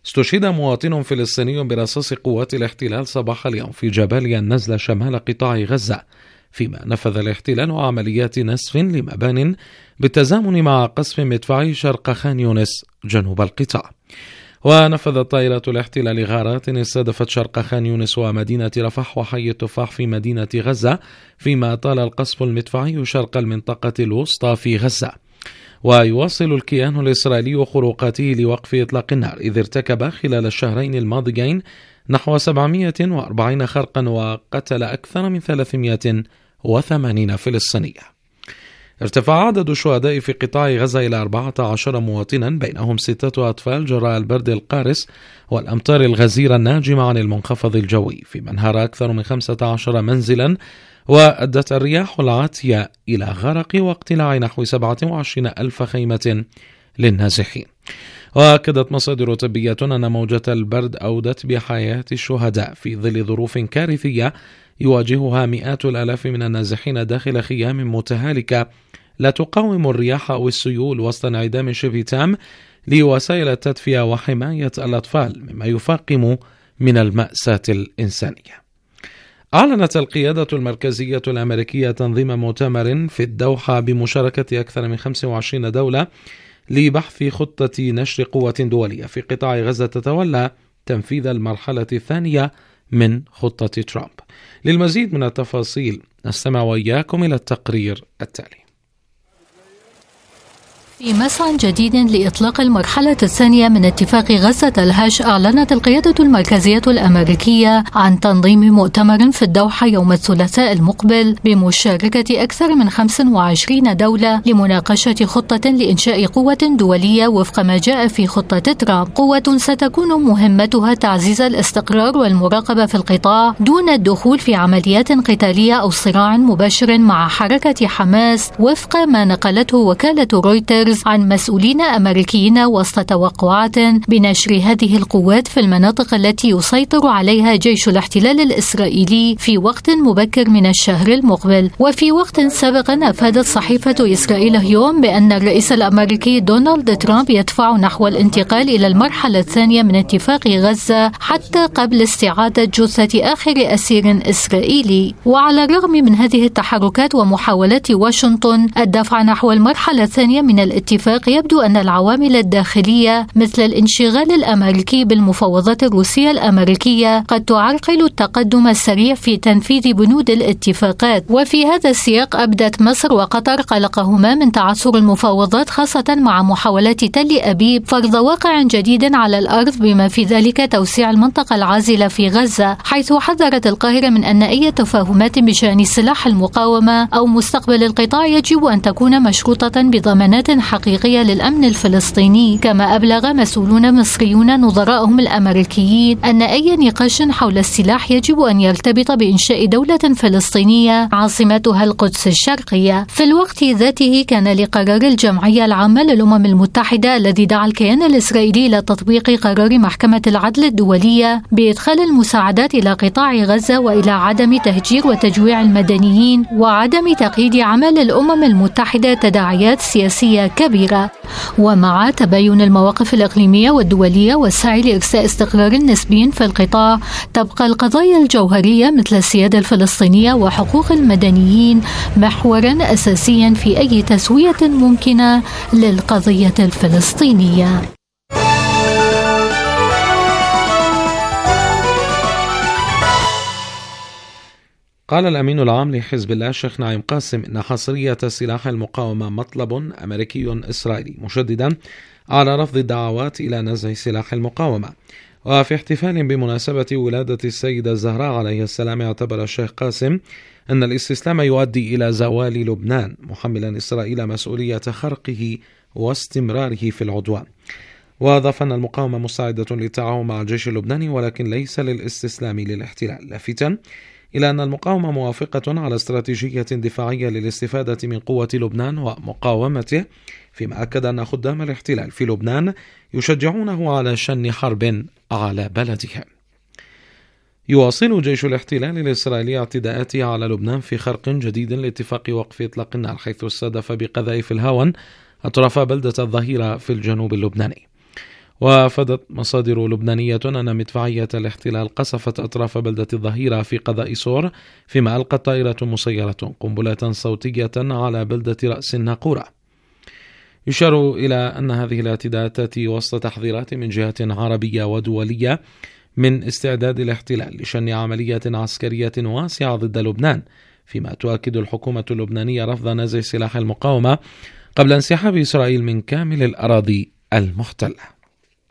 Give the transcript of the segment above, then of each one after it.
استشهد مواطن فلسطيني برصاص قوات الاحتلال صباح اليوم في جباليا النزلة شمال قطاع غزة، فيما نفذ الاحتلال عمليات نسف لمبان بالتزامن مع قصف مدفعي شرق خان يونس جنوب القطاع. ونفذت طائرة الاحتلال غارات استهدفت شرق خان يونس ومدينة رفح وحي التفاح في مدينة غزة، فيما طال القصف المدفعي شرق المنطقة الوسطى في غزة. ويواصل الكيان الإسرائيلي خروقاته لوقف إطلاق النار، إذ ارتكب خلال الشهرين الماضيين نحو 740 خرقا وقتل أكثر من 380 فلسطينية. ارتفع عدد الشهداء في قطاع غزة إلى 14 مواطنا، بينهم 6 أطفال جراء البرد القارس والأمطار الغزيرة الناجمة عن المنخفض الجوي، فيما انهار أكثر من 15 منزلا، وأدت الرياح العاتية إلى غرق واقتلاع نحو 27 ألف خيمة للنازحين. وأكدت مصادر طبية أن موجة البرد أودت بحياة الشهداء في ظل ظروف كارثية يواجهها مئات الآلاف من النازحين داخل خيام متهالكة لا تقاوم الرياح أو السيول، وسط انعدام شبه تام لوسائل التدفئة وحماية الأطفال، مما يفاقم من المأساة الإنسانية. أعلنت القيادة المركزية الأمريكية تنظيم مؤتمر في الدوحة بمشاركة أكثر من 25 دولة لبحث خطة نشر قوة دولية في قطاع غزة تتولى تنفيذ المرحلة الثانية من خطة ترامب. للمزيد من التفاصيل نستمع وإياكم إلى التقرير التالي. في مسعى جديد لإطلاق المرحلة الثانية من اتفاق غزة الهش، أعلنت القيادة المركزية الأمريكية عن تنظيم مؤتمر في الدوحة يوم الثلاثاء المقبل بمشاركة أكثر من 25 دولة لمناقشة خطة لإنشاء قوة دولية وفق ما جاء في خطة ترامب، قوة ستكون مهمتها تعزيز الاستقرار والمراقبة في القطاع دون الدخول في عمليات قتالية أو صراع مباشر مع حركة حماس، وفق ما نقلته وكالة رويترز عن مسؤولين أمريكيين، وسط توقعات بنشر هذه القوات في المناطق التي يسيطر عليها جيش الاحتلال الإسرائيلي في وقت مبكر من الشهر المقبل. وفي وقت سابق أفادت صحيفة إسرائيل اليوم بأن الرئيس الأمريكي دونالد ترامب يدفع نحو الانتقال إلى المرحلة الثانية من اتفاق غزة حتى قبل استعادة جثة آخر أسير إسرائيلي. وعلى الرغم من هذه التحركات ومحاولات واشنطن الدفع نحو المرحلة الثانية من الاتفاق، يبدو أن العوامل الداخلية مثل الانشغال الأمريكي بالمفاوضات الروسية الأمريكية قد تعرقل التقدم السريع في تنفيذ بنود الاتفاقات. وفي هذا السياق أبدت مصر وقطر قلقهما من تعثر المفاوضات، خاصة مع محاولات تل أبيب فرض واقع جديد على الأرض، بما في ذلك توسيع المنطقة العازلة في غزة، حيث حذرت القاهرة من أن أي تفاهمات بشأن سلاح المقاومة أو مستقبل القطاع يجب أن تكون مشروطة بضمانات حقيقية للأمن الفلسطيني. كما أبلغ مسؤولون مصريون نظرائهم الأمريكيين أن أي نقاش حول السلاح يجب أن يرتبط بإنشاء دولة فلسطينية عاصمتها القدس الشرقية. في الوقت ذاته كان لقرار الجمعية العامة للأمم المتحدة الذي دعا الكيان الإسرائيلي إلى تطبيق قرار محكمة العدل الدولية بإدخال المساعدات إلى قطاع غزة وإلى عدم تهجير وتجويع المدنيين وعدم تقييد عمل الأمم المتحدة تداعيات سياسية كبيرة. ومع تباين المواقف الإقليمية والدولية والسعي لإرساء استقرار نسبي في القطاع، تبقى القضايا الجوهرية مثل السيادة الفلسطينية وحقوق المدنيين محورا أساسيا في أي تسوية ممكنة للقضية الفلسطينية. قال الأمين العام لحزب الله الشيخ نعيم قاسم إن حصرية سلاح المقاومة مطلب أمريكي إسرائيلي، مشددا على رفض الدعوات إلى نزع سلاح المقاومة. وفي احتفال بمناسبة ولادة السيدة الزهراء عليه السلام، اعتبر الشيخ قاسم أن الاستسلام يؤدي إلى زوال لبنان، محملا إسرائيل مسؤولية خرقه واستمراره في العدوان. وأضاف أن المقاومة مستعدة للتعاون مع الجيش اللبناني ولكن ليس للاستسلام للاحتلال، لافتا إلى أن المقاومة موافقة على استراتيجية دفاعية للاستفادة من قوة لبنان ومقاومته، فيما أكد أن خدام الاحتلال في لبنان يشجعونه على شن حرب على بلدهم. يواصل جيش الاحتلال الإسرائيلي اعتداءاته على لبنان في خرق جديد لاتفاق وقف إطلاق النار، حيث استهدف بقذائف الهاون أطراف بلدة الظهيرة في الجنوب اللبناني. وأفادت مصادر لبنانية أن مدفعية الاحتلال قصفت أطراف بلدة الظهيرة في قضاء صور، فيما ألقت طائرة مسيرة قنبلة صوتية على بلدة رأس الناقورة. يشار إلى أن هذه الاعتداءات تأتي وسط تحذيرات من جهات عربية ودولية من استعداد الاحتلال لشن عملية عسكرية واسعة ضد لبنان، فيما تؤكد الحكومة اللبنانية رفض نزع سلاح المقاومة قبل انسحاب إسرائيل من كامل الأراضي المحتلة.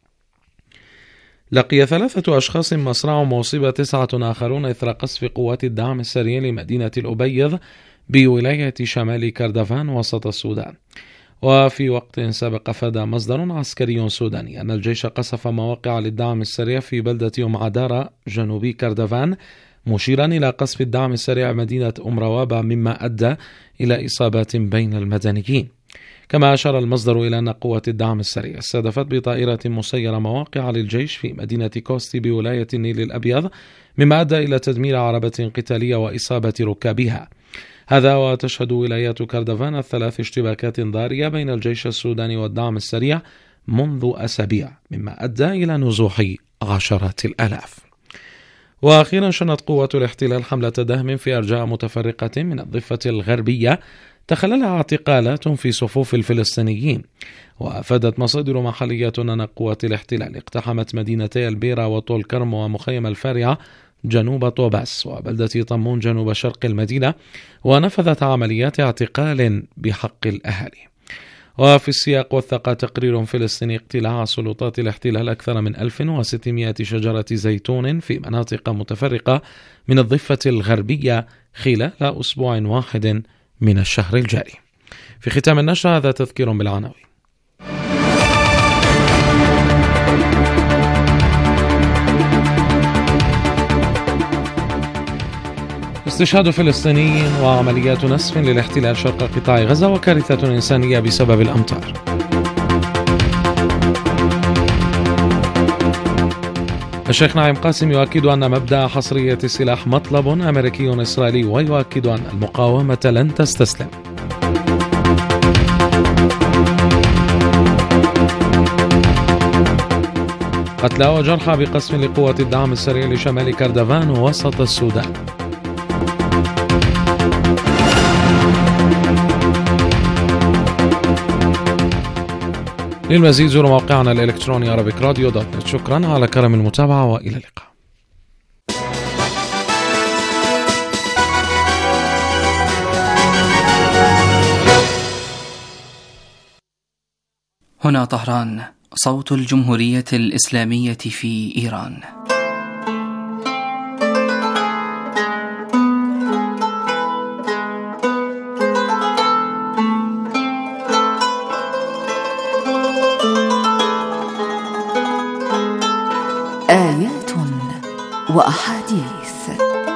لقي 3 أشخاص مصرعهم وأصيب 9 آخرون إثر قصف قوات الدعم السريع لمدينة الأبيض بولاية شمال كردفان وسط السودان. وفي وقت سابق أفاد مصدر عسكري سوداني أن الجيش قصف مواقع للدعم السريع في بلدة عدارة جنوبي كردفان، مشيرا إلى قصف الدعم السريع مدينة روابة، مما أدى إلى إصابات بين المدنيين. كما أشار المصدر إلى أن قوة الدعم السريع استهدفت بطائرة مسيرة مواقع للجيش في مدينة كوستي بولاية النيل الأبيض، مما أدى إلى تدمير عربة قتالية وإصابة ركابها. هذا وتشهد ولايات كردفان 3 اشتباكات ضارية بين الجيش السوداني والدعم السريع منذ أسابيع، مما أدى إلى نزوح عشرات الآلاف. وأخيرا شنت قوة الاحتلال حملة دهم في أرجاء متفرقة من الضفة الغربية تخللها اعتقالات في صفوف الفلسطينيين. وأفادت مصادر محلية أن قوات الاحتلال اقتحمت مدينتي البيرة وطول كرم ومخيم الفارعة جنوب طوباس وبلدة طمون جنوب شرق المدينة، ونفذت عمليات اعتقال بحق الأهالي. وفي السياق وثق تقرير فلسطيني اقتلاع سلطات الاحتلال أكثر من 1600 شجرة زيتون في مناطق متفرقة من الضفة الغربية خلال أسبوع واحد من الشهر الجاري. في ختام النشرة هذا تذكير بالعناوين. استشهاد فلسطيني وعمليات نسف للاحتلال شرق قطاع غزة وكارثة إنسانية بسبب الأمطار. الشيخ نعيم قاسم يؤكد أن مبدأ حصرية السلاح مطلب أمريكي إسرائيلي، ويؤكد أن المقاومة لن تستسلم. قتلى وجرحى بقصف لقوة الدعم السريع لشمال كردفان ووسط السودان. للمزيد زوروا موقعنا الإلكتروني arabicradio.net. شكرا على كرم المتابعة وإلى اللقاء. هنا طهران، صوت الجمهورية الإسلامية في إيران. آيات وأحاديث.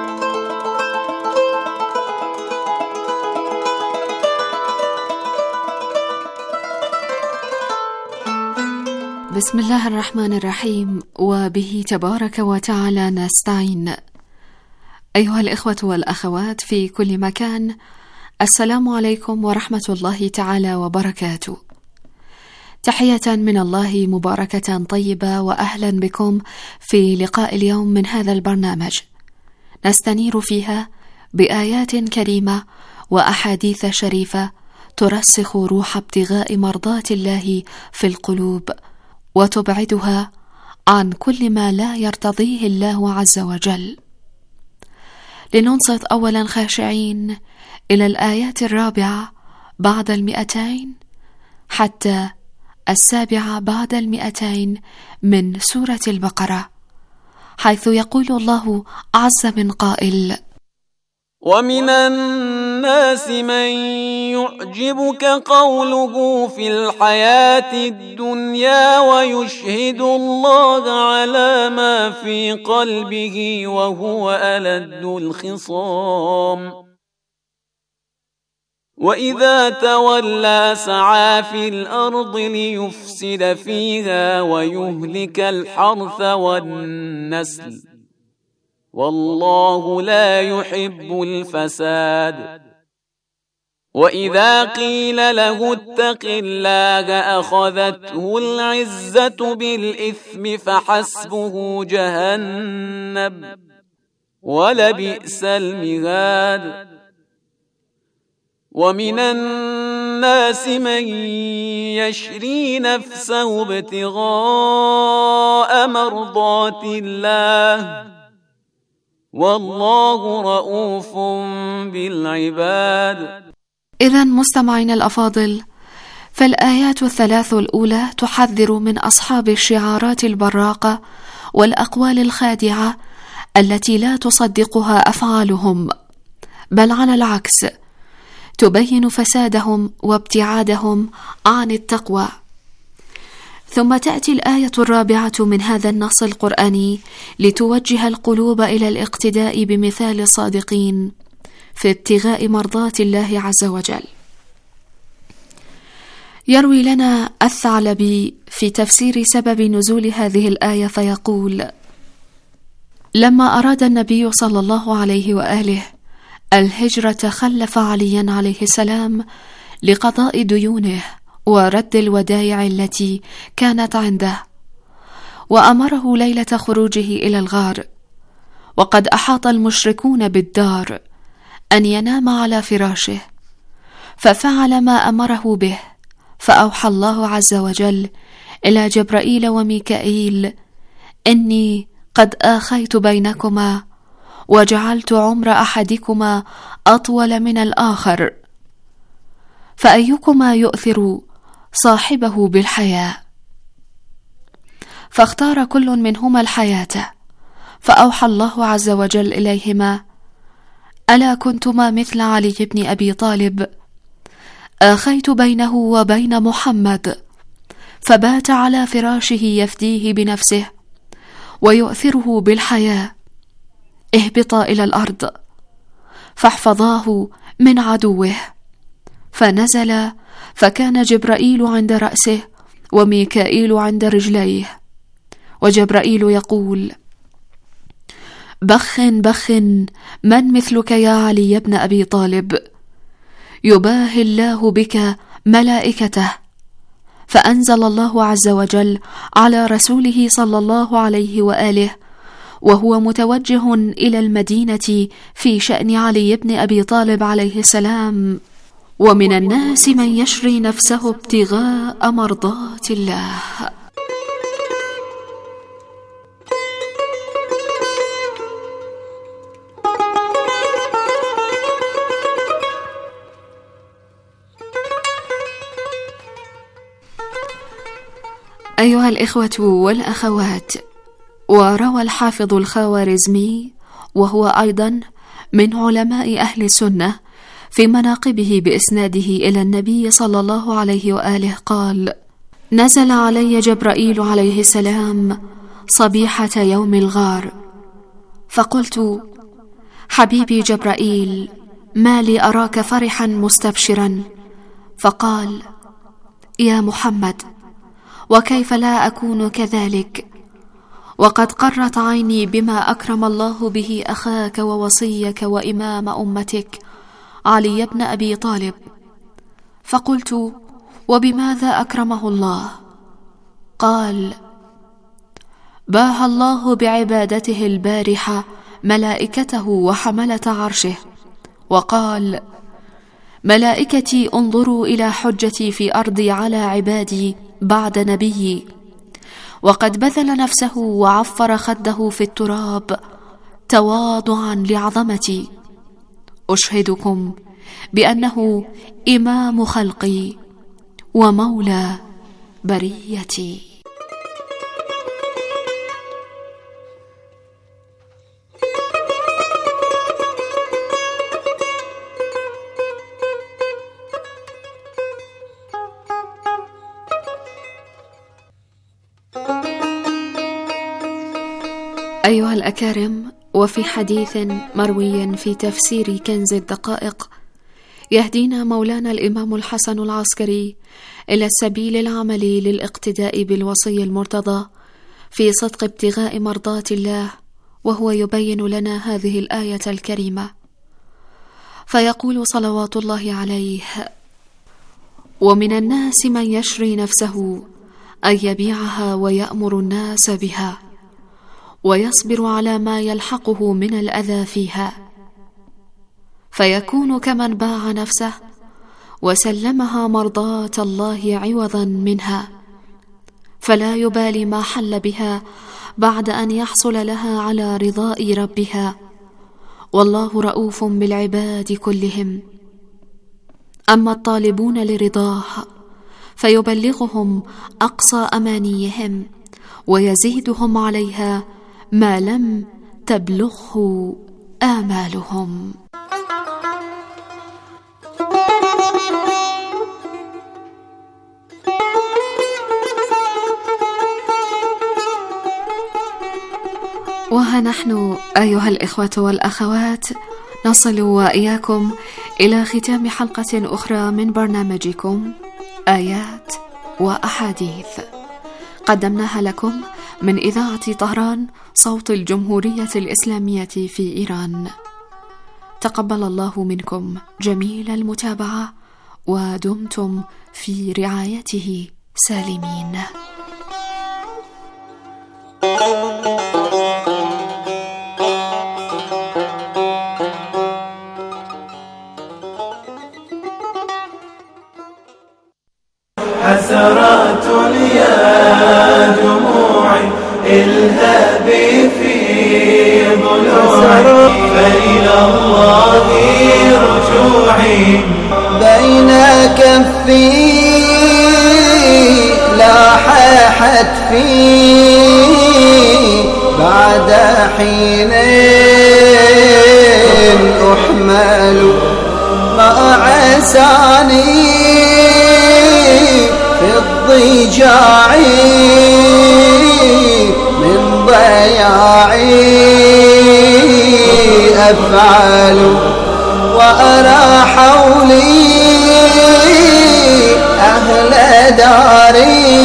بسم الله الرحمن الرحيم، وبه تبارك وتعالى نستعين. أيها الإخوة والأخوات في كل مكان، السلام عليكم ورحمة الله تعالى وبركاته. تحية من الله مباركة طيبة، وأهلا بكم في لقاء اليوم من هذا البرنامج، نستنير فيها بآيات كريمة وأحاديث شريفة ترسخ روح ابتغاء مرضات الله في القلوب، وتبعدها عن كل ما لا يرتضيه الله عز وجل. لننصت أولا خاشعين إلى الآيات 4 بعد 200 حتى 7 بعد 200 من سورة البقرة، حيث يقول الله عز من قائل: ومن الناس من يعجبك قوله في الحياة الدنيا ويشهد الله على ما في قلبه وهو ألد الخصام، وإذا تولى سعى في الأرض ليفسد فيها ويهلك الحرث والنسل، والله لا يحب الفساد. وإذا قيل له اتق الله أخذته العزة بالإثم فحسبه جهنم ولبئس المهاد ومن الناس من يشري نفسه ابتغاء مرضات الله والله رؤوف بالعباد. إذن مستمعين الأفاضل، فالآيات الثلاث الأولى تحذر من أصحاب الشعارات البراقة والأقوال الخادعة التي لا تصدقها أفعالهم، بل على العكس تبين فسادهم وابتعادهم عن التقوى. ثم تأتي الآية الرابعة من هذا النص القرآني لتوجه القلوب إلى الاقتداء بمثال الصادقين في ابتغاء مرضات الله عز وجل. يروي لنا الثعلبي في تفسير سبب نزول هذه الآية فيقول: لما أراد النبي صلى الله عليه وآله الهجرة خلف عليا عليه السلام لقضاء ديونه ورد الودائع التي كانت عنده، وأمره ليلة خروجه إلى الغار وقد أحاط المشركون بالدار أن ينام على فراشه، ففعل ما أمره به، فأوحى الله عز وجل إلى جبرائيل وميكائيل: إني قد آخيت بينكما وجعلت عمر أحدكما أطول من الآخر، فأيكما يؤثر صاحبه بالحياة؟ فاختار كل منهما الحياة، فأوحى الله عز وجل إليهما: ألا كنتما مثل علي بن أبي طالب، آخيت بينه وبين محمد، فبات على فراشه يفديه بنفسه ويؤثره بالحياة، اهبطا إلى الأرض فاحفظاه من عدوه. فنزل، فكان جبرائيل عند رأسه وميكائيل عند رجليه، وجبرائيل يقول: بخ بخ، من مثلك يا علي بن أبي طالب؟ يباهي الله بك ملائكته. فأنزل الله عز وجل على رسوله صلى الله عليه وآله وهو متوجه إلى المدينة في شأن علي بن أبي طالب عليه السلام: ومن الناس من يشري نفسه ابتغاء مرضات الله. أيها الإخوة والأخوات، وروى الحافظ الخوارزمي وهو أيضا من علماء أهل السنة في مناقبه بإسناده إلى النبي صلى الله عليه وآله قال: نزل علي جبرائيل عليه السلام صبيحة يوم الغار، فقلت: حبيبي جبرائيل، ما لي أراك فرحا مستبشرا؟ فقال: يا محمد، وكيف لا أكون كذلك، وقد قرت عيني بما أكرم الله به أخاك ووصيك وإمام أمتك علي بن أبي طالب. فقلت: وبماذا أكرمه الله؟ قال: باهى الله بعبادته البارحة ملائكته وحملة عرشه، وقال: ملائكتي انظروا إلى حجتي في أرضي على عبادي بعد نبيي، وقد بذل نفسه وعفر خده في التراب تواضعا لعظمتي. أشهدكم بأنه إمام خلقي ومولى بريتي. أيها الأكارم، وفي حديث مروي في تفسير كنز الدقائق يهدينا مولانا الإمام الحسن العسكري إلى السبيل العملي للاقتداء بالوصي المرتضى في صدق ابتغاء مرضات الله، وهو يبين لنا هذه الآية الكريمة: فيقول صلوات الله عليه: ومن الناس من يشري نفسه أن يبيعها ويأمر الناس بها ويصبر على ما يلحقه من الأذى فيها، فيكون كمن باع نفسه وسلمها مرضاة الله عوضا منها، فلا يبالي ما حل بها بعد أن يحصل لها على رضاء ربها، والله رؤوف بالعباد كلهم. أما الطالبون لرضاه فيبلغهم أقصى أمانيهم ويزيدهم عليها ما لم تبلغه آمالهم. وها نحن أيها الإخوة والأخوات نصل وإياكم إلى ختام حلقة أخرى من برنامجكم آيات وأحاديث، قدمناها لكم من إذاعة طهران صوت الجمهورية الإسلامية في إيران. تقبل الله منكم جميل المتابعة، ودمتم في رعايته سالمين. حسرات يا دموعي الهابي في ضلوعي، فإلى الله رجوعي. بين كفي لاح حتفي بعد حين أحمل، ما عساني في الضجاع من ضياعي أفعل، وأرى حولي أهل داري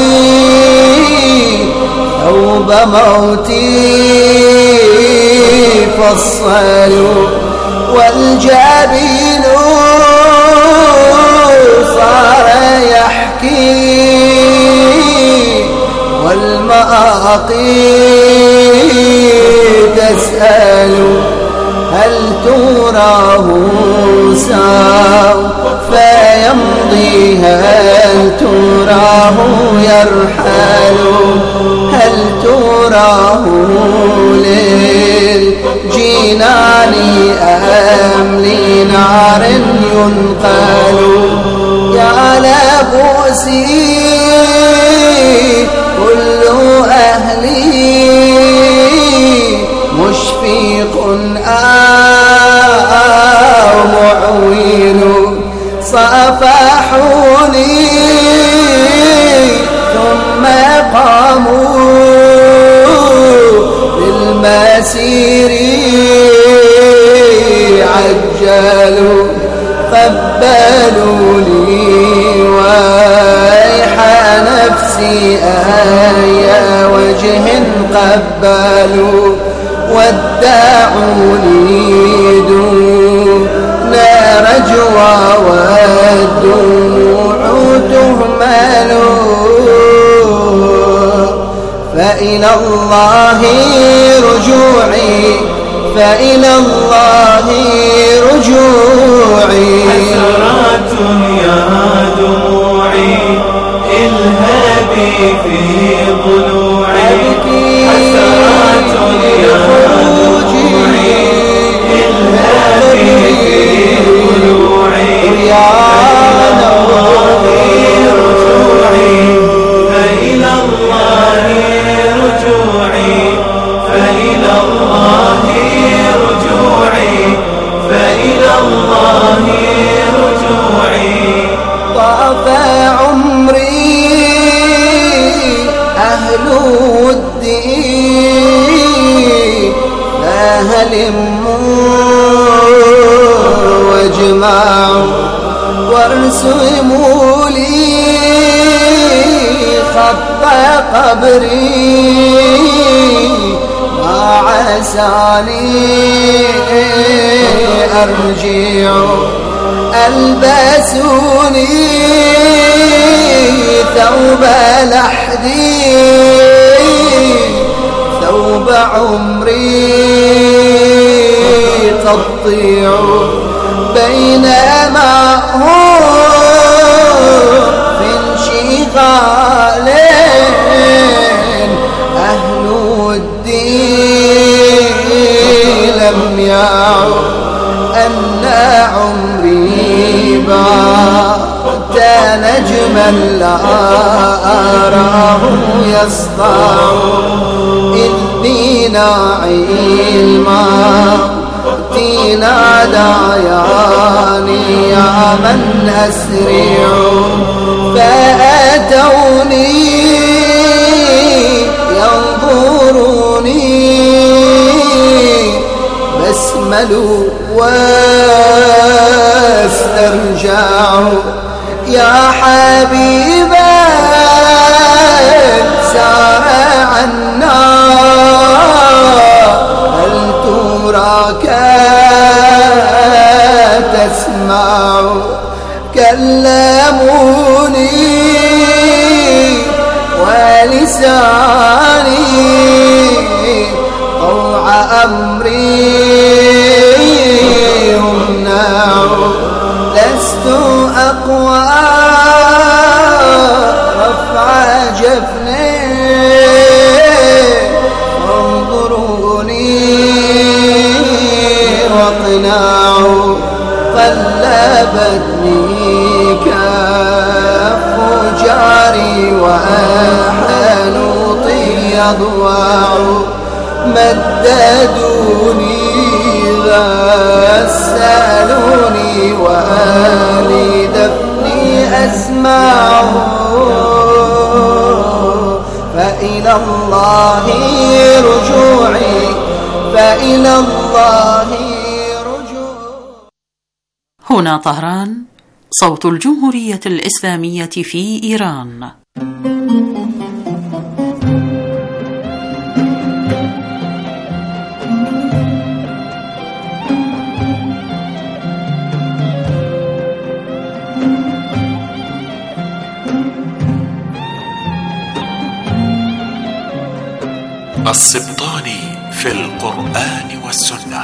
ثوب موتي فصلوا، والجبين صار يحكي والمآقي تسأل، هل تراه سوف يمضي، هل تراه يرحل، هل تراه للجنان أم لنار ينقل. يا لبوسي كل أهلي مشفق أو معوين، صافحوني ثم قاموا بالمسير عجلوا، قبلوا لي ويح نفسي أي وجه قبلوا، ودعوني دون رجوى والدموع تهمل، فإلى الله رجوعي، فإلى الله رجوعي. حسرات يا دموعي الهابي في ضلوعي، حسرات يا دموعي الهابي في ضلوعي، فإلى الله رجوعي، فإلى الله رجوعي، فإلى الله رجوعي، فإلى الله رجوعي. طاف عمري أهل الدين فهلموا واجمعوا، وارسموا لي خط قبري، ما عساني أرجع لبسوني ثوب لحدي ثوب عمري تضيع بينما هو في انشغال أهل الدين لم يعد أن عمري بات نجما لا أراه يسطع إذ بناعي الموت ناداني يا من أسرع فأتوني ينظروني بسملوا واسترجعوا يا حبيبا سار عنا هل تراك تسمع كلموني ولساني طوع أمري يمنع لست أقوى رفع جفني انظروني واقناع قلبتني كف جاري وحنوطي يضوع مددوني غسلوني وآلي دفني أسمع فإلى الله رجوعي فإلى الله رجوعي. هنا طهران، صوت الجمهورية الإسلامية في إيران. السبطاني في القرآن والسنة.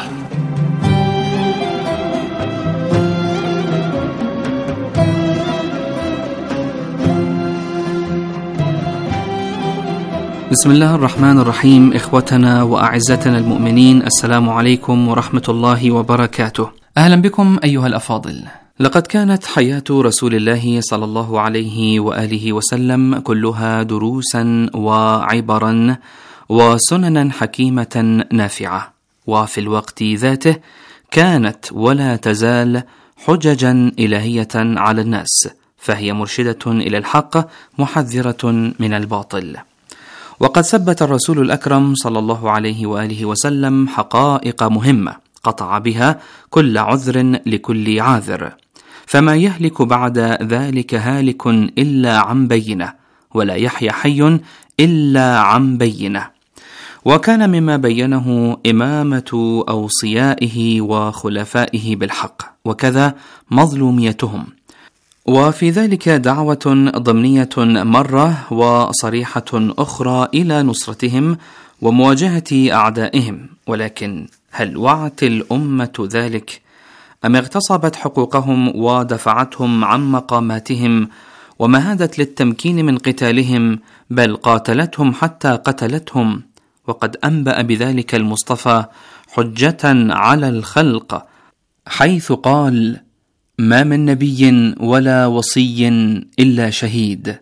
بسم الله الرحمن الرحيم. إخوتنا وأعزتنا المؤمنين، السلام عليكم ورحمة الله وبركاته. أهلا بكم أيها الأفاضل. لقد كانت حياة رسول الله صلى الله عليه وآله وسلم كلها دروسا وعبرا وسننا حكيمة نافعة، وفي الوقت ذاته كانت ولا تزال حججا إلهية على الناس، فهي مرشدة إلى الحق محذرة من الباطل. وقد ثبت الرسول الأكرم صلى الله عليه وآله وسلم حقائق مهمة قطع بها كل عذر لكل عاذر، فما يهلك بعد ذلك هالك إلا عن بينة، ولا يحيى حي إلا عن بينة. وكان مما بينه إمامة أوصيائه وخلفائه بالحق، وكذا مظلوميتهم، وفي ذلك دعوة ضمنية مرة وصريحة أخرى إلى نصرتهم ومواجهة أعدائهم. ولكن هل وعت الأمة ذلك، أم اغتصبت حقوقهم ودفعتهم عن مقاماتهم ومهدت للتمكين من قتالهم، بل قاتلتهم حتى قتلتهم؟ وقد أنبأ بذلك المصطفى حجة على الخلق، حيث قال: ما من نبي ولا وصي إلا شهيد.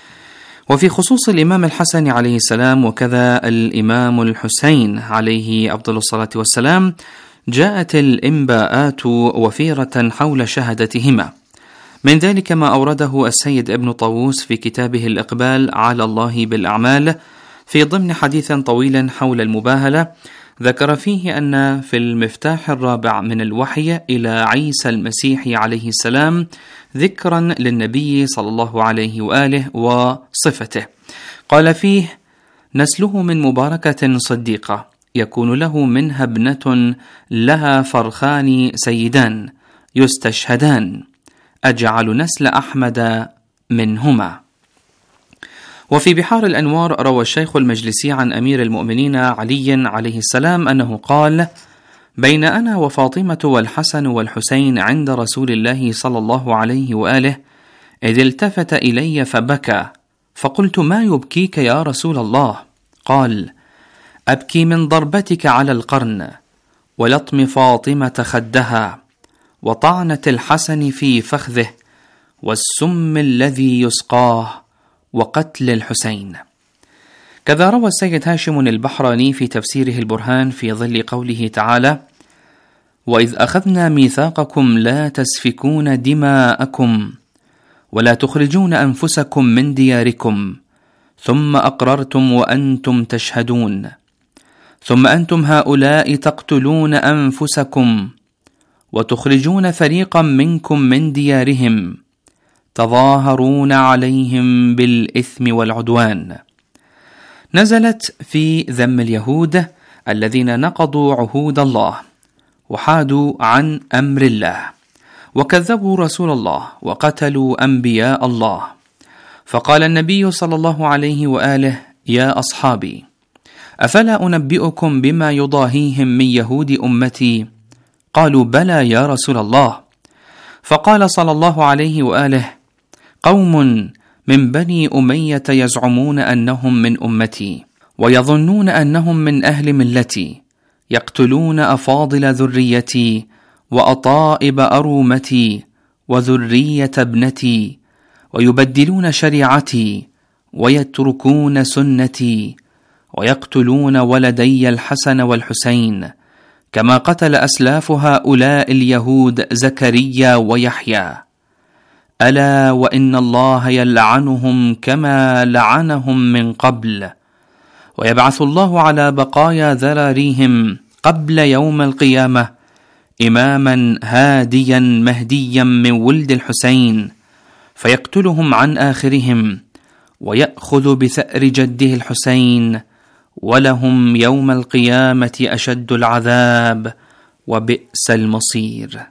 وفي خصوص الإمام الحسن عليه السلام وكذا الإمام الحسين عليه أفضل الصلاة والسلام جاءت الإنباءات وفيرة حول شهادتهما. من ذلك ما أورده السيد ابن طاووس في كتابه الإقبال على الله بالأعمال في ضمن حديث طويل حول المباهلة، ذكر فيه أن في المفتاح الرابع من الوحي إلى عيسى المسيح عليه السلام ذكرا للنبي صلى الله عليه وآله وصفته، قال فيه: نسله من مباركة صديقة، يكون له منها ابنة لها فرخان سيدان يستشهدان، أجعل نسل أحمد منهما. وفي بحار الأنوار روى الشيخ المجلسي عن أمير المؤمنين علي عليه السلام أنه قال: بين أنا وفاطمة والحسن والحسين عند رسول الله صلى الله عليه وآله إذ التفت إلي فبكى، فقلت: ما يبكيك يا رسول الله؟ قال: أبكي من ضربتك على القرن، ولطم فاطمة خدها، وطعنة الحسن في فخذه، والسم الذي يسقاه، وقتل الحسين. كذا روى السيد هاشم البحراني في تفسيره البرهان في ظل قوله تعالى: وإذ أخذنا ميثاقكم لا تسفكون دماءكم ولا تخرجون أنفسكم من دياركم ثم أقررتم وأنتم تشهدون، ثم أنتم هؤلاء تقتلون أنفسكم وتخرجون فريقا منكم من ديارهم تظاهرون عليهم بالإثم والعدوان. نزلت في ذم اليهود الذين نقضوا عهود الله وحادوا عن أمر الله وكذبوا رسول الله وقتلوا أنبياء الله. فقال النبي صلى الله عليه وآله: يا أصحابي، أفلا أنبئكم بما يضاهيهم من يهود أمتي؟ قالوا: بلى يا رسول الله. فقال صلى الله عليه وآله: قوم من بني أمية يزعمون أنهم من أمتي ويظنون أنهم من أهل ملتي، يقتلون أفاضل ذريتي وأطائب أرومتي وذرية ابنتي، ويبدلون شريعتي ويتركون سنتي، ويقتلون ولدي الحسن والحسين كما قتل أسلاف هؤلاء اليهود زكريا ويحيى. ألا وإن الله يلعنهم كما لعنهم من قبل، ويبعث الله على بقايا ذراريهم قبل يوم القيامة إماما هاديا مهديا من ولد الحسين، فيقتلهم عن آخرهم ويأخذ بثأر جده الحسين، ولهم يوم القيامة أشد العذاب وبئس المصير.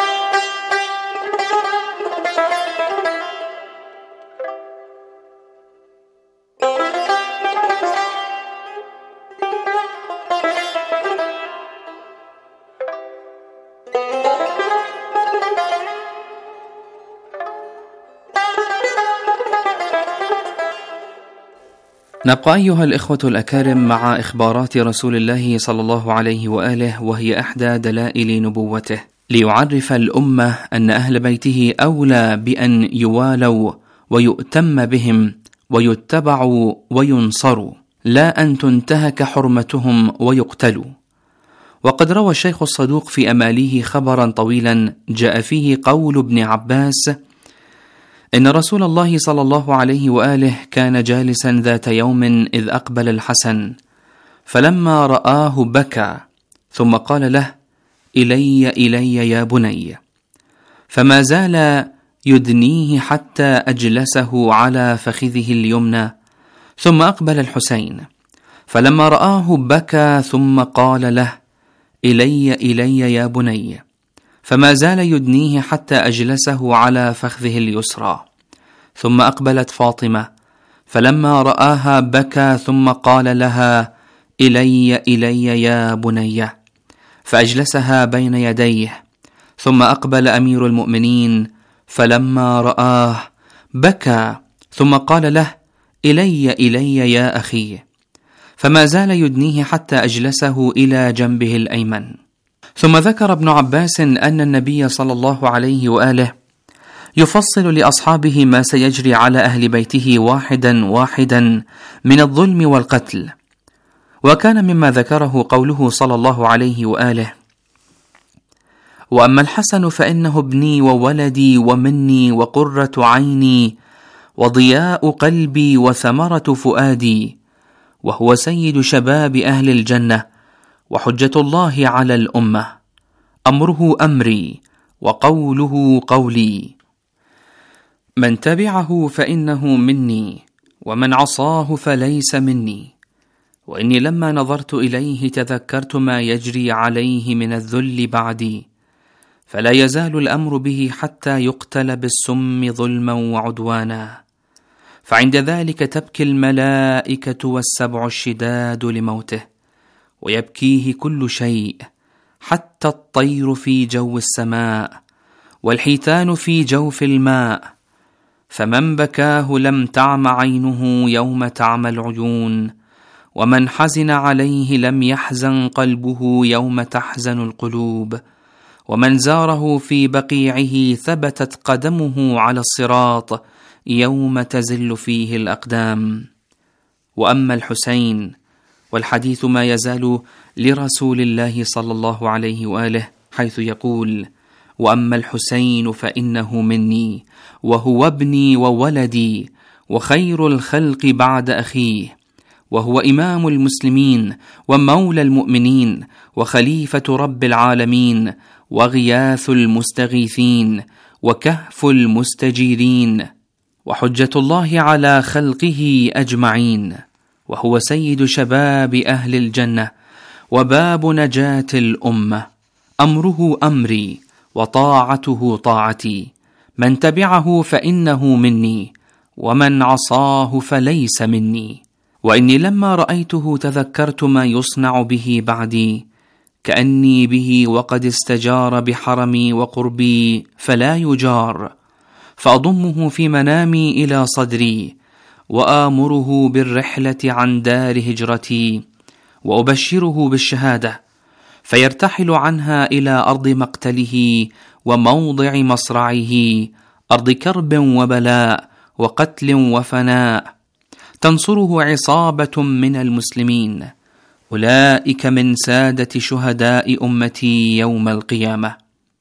نبقى أيها الإخوة الأكارم مع إخبارات رسول الله صلى الله عليه وآله، وهي إحدى دلائل نبوته، ليعرف الأمة أن أهل بيته أولى بأن يوالوا ويؤتم بهم ويتبعوا وينصروا، لا أن تنتهك حرمتهم ويقتلوا. وقد روى الشيخ الصدوق في أماليه خبرا طويلا جاء فيه قول ابن عباس إن رسول الله صلى الله عليه وآله كان جالسا ذات يوم إذ أقبل الحسن، فلما رآه بكى، ثم قال له: إلي إلي يا بني، فما زال يدنيه حتى أجلسه على فخذه اليمنى. ثم أقبل الحسين، فلما رآه بكى، ثم قال له: إلي إلي يا بني، فما زال يدنيه حتى أجلسه على فخذه اليسرى. ثم أقبلت فاطمة، فلما رآها بكى، ثم قال لها: إلي إلي يا بني، فأجلسها بين يديه. ثم أقبل أمير المؤمنين، فلما رآه بكى، ثم قال له: إلي إلي يا أخي، فما زال يدنيه حتى أجلسه إلى جنبه الأيمن. ثم ذكر ابن عباس أن النبي صلى الله عليه وآله يفصل لأصحابه ما سيجري على أهل بيته واحدا واحدا من الظلم والقتل. وكان مما ذكره قوله صلى الله عليه وآله: وأما الحسن فإنه ابني وولدي ومني وقرة عيني وضياء قلبي وثمرة فؤادي، وهو سيد شباب أهل الجنة وحجة الله على الأمة، أمره أمري وقوله قولي، من تبعه فإنه مني ومن عصاه فليس مني. وإني لما نظرت إليه تذكرت ما يجري عليه من الذل بعدي، فلا يزال الأمر به حتى يقتل بالسم ظلما وعدوانا، فعند ذلك تبكي الملائكة والسبع الشداد لموته، ويبكيه كل شيء حتى الطير في جو السماء والحيتان في جوف الماء، فمن بكاه لم تعم عينه يوم تعمى العيون، ومن حزن عليه لم يحزن قلبه يوم تحزن القلوب، ومن زاره في بقيعه ثبتت قدمه على الصراط يوم تزل فيه الأقدام. وأما الحسين والحديث ما يزال لرسول الله صلى الله عليه وآله، حيث يقول: وأما الحسين فإنه مني، وهو ابني وولدي، وخير الخلق بعد أخيه، وهو إمام المسلمين ومولى المؤمنين، وخليفة رب العالمين، وغياث المستغيثين، وكهف المستجيرين، وحجة الله على خلقه أجمعين، وهو سيد شباب أهل الجنة، وباب نجاة الأمة. أمره أمري، وطاعته طاعتي، من تبعه فإنه مني، ومن عصاه فليس مني. وإني لما رأيته تذكرت ما يصنع به بعدي، كأني به وقد استجار بحرمي وقربي فلا يجار، فأضمه في منامي إلى صدري، وآمره بالرحلة عن دار هجرتي، وأبشره بالشهادة، فيرتحل عنها إلى أرض مقتله وموضع مصرعه، أرض كرب وبلاء وقتل وفناء، تنصره عصابة من المسلمين، أولئك من سادة شهداء أمتي يوم القيامة.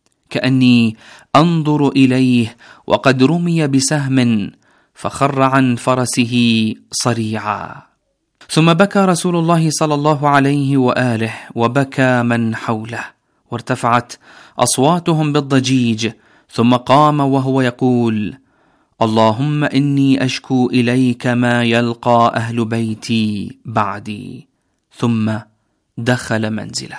كأني أنظر إليه وقد رمي بسهم فخر عن فرسه صريعا. ثم بكى رسول الله صلى الله عليه وآله، وبكى من حوله، وارتفعت أصواتهم بالضجيج، ثم قام وهو يقول: اللهم إني أشكو إليك ما يلقى أهل بيتي بعدي. ثم دخل منزله.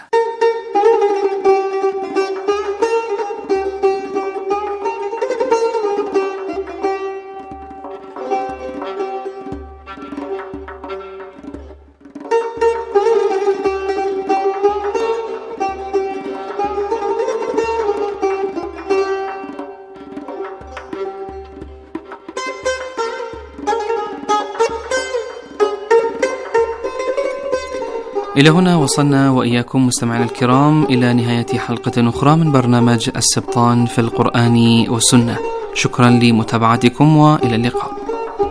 إلى هنا وصلنا وإياكم مستمعينا الكرام إلى نهاية حلقة أخرى من برنامج السبطان في القرآن والسنة. شكرا لمتابعتكم وإلى اللقاء.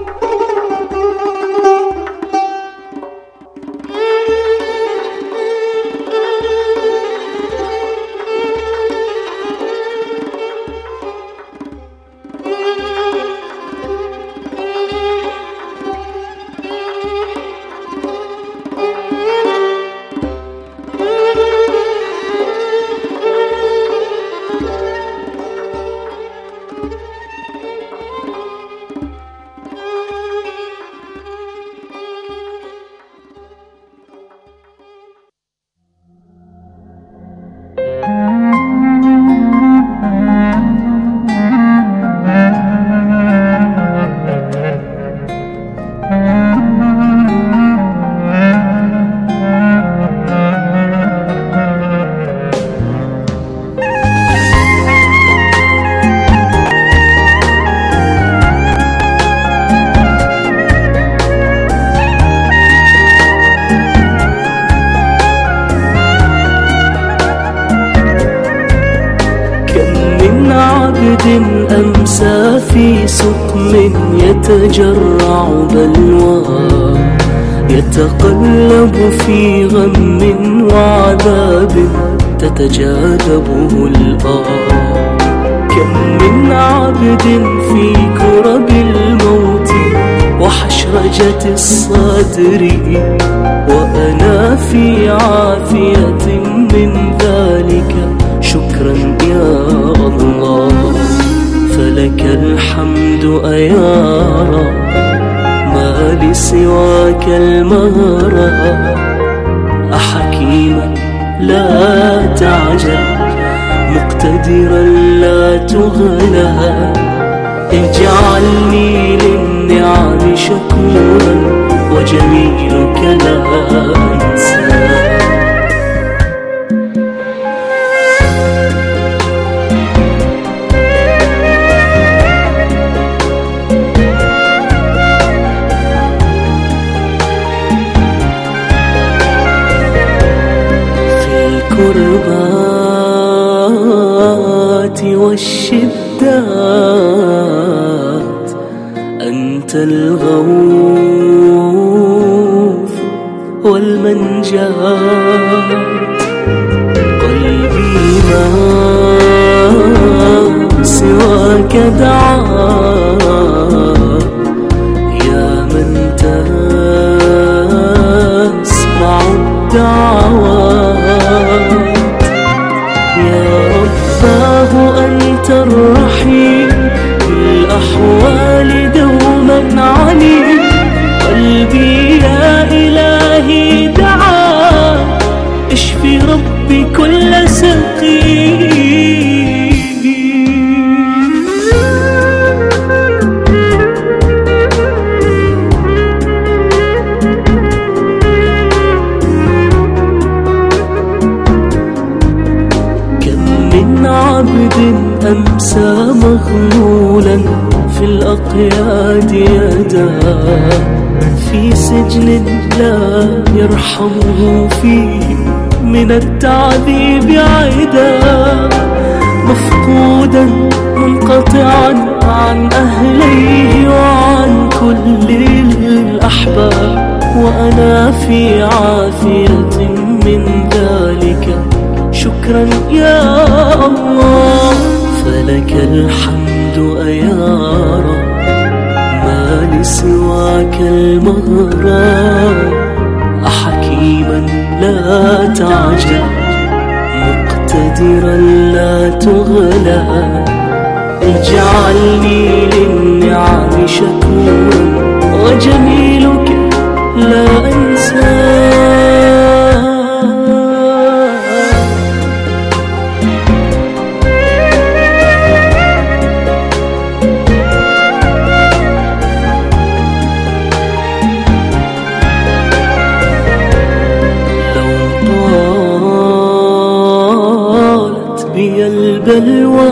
أمسى في سقم يتجرع بلوى، يتقلب في غم وعذاب تتجاذبه الآه. كم من عبد في كرب الموت وحشرجة الصدر، وأنا في عافية من ذلك، شكرا يا الله. فلك الحمد أيا رب، ما لسواك المهرة. أحكيما لا تعجل، مقتدرا لا تغلى اجعلني للنعم شكورا وجميلك لا أنسى. الكربات والشدات أنت الغوث والمنجات، قلبي ما سواك دعاه يا من تسمع الدعوات. أنت الرحيم بالأحوال دوما عليم، قلبي يا إلهي دعا اشفي ربي كل سقيم. أمسى مغلولا في الأقياد يداه، في سجن لا يرحمه فيه من التعذيب عدا، مفقودا منقطعا عن أهليه وعن كل الأحباب، وأنا في عافية من ذلك شكرا يا الله. فلك الحمد يا رب ما لسواك المغرب، أحكيما لا تعجل مقتدرا لا تغلى اجعلني للنعم شكورا وجميلك لا أنسى. البلوى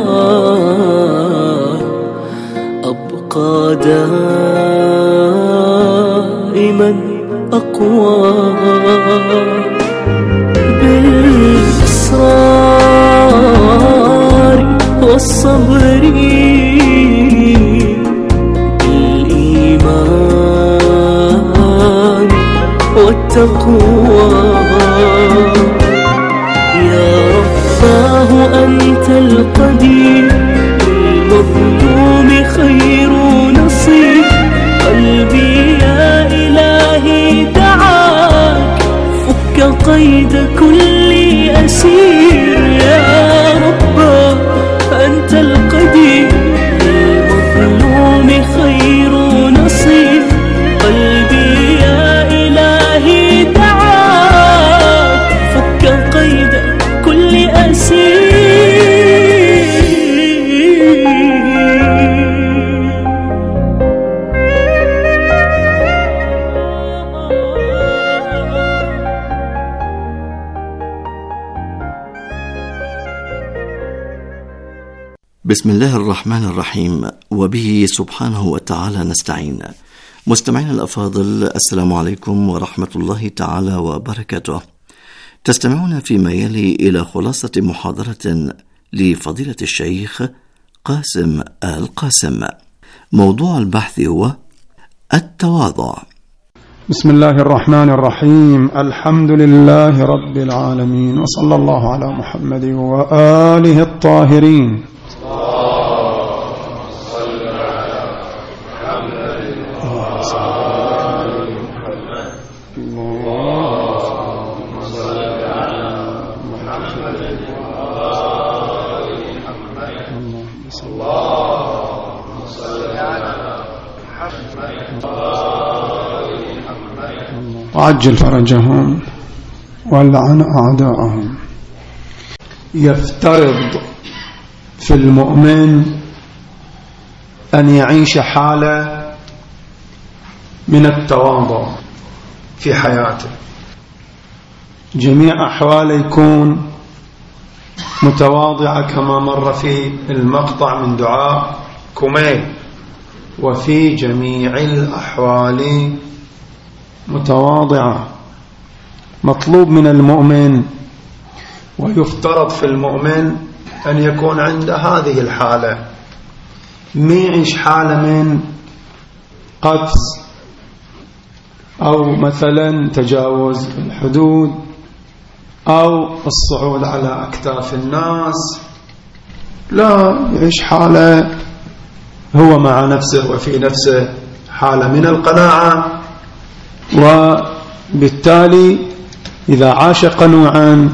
أبقى دائما أقوى بالإصرار والصبر بالإيمان والتقوى. أنت القدير المظلوم خير نصير، قلبي يا إلهي دعاك فك قيد كل أسير. يا رب أنت القدير المظلوم خير نصير، قلبي يا إلهي دعاك فك قيد كل أسير. بسم الله الرحمن الرحيم، وبه سبحانه وتعالى نستعين. مستمعين الأفاضل، السلام عليكم ورحمة الله تعالى وبركاته. تستمعون فيما يلي إلى خلاصة محاضرة لفضيلة الشيخ قاسم القاسم. موضوع البحث هو التواضع. بسم الله الرحمن الرحيم، الحمد لله رب العالمين، وصلى الله على محمد وآله الطاهرين. وعجل فرجهم ولعن أعداءهم. يفترض في المؤمن أن يعيش حالة من التواضع في حياته، جميع أحواله يكون متواضعة كما مر في المقطع من دعاء كميل، وفي جميع الأحوال متواضعة. مطلوب من المؤمن ويفترض في المؤمن أن يكون عند هذه الحالة، ما يعيش حالة من قفز أو مثلا تجاوز الحدود أو الصعود على أكتاف الناس، لا، يعيش حالة هو مع نفسه وفي نفسه حالة من القناعة، وبالتالي إذا عاش قنوعا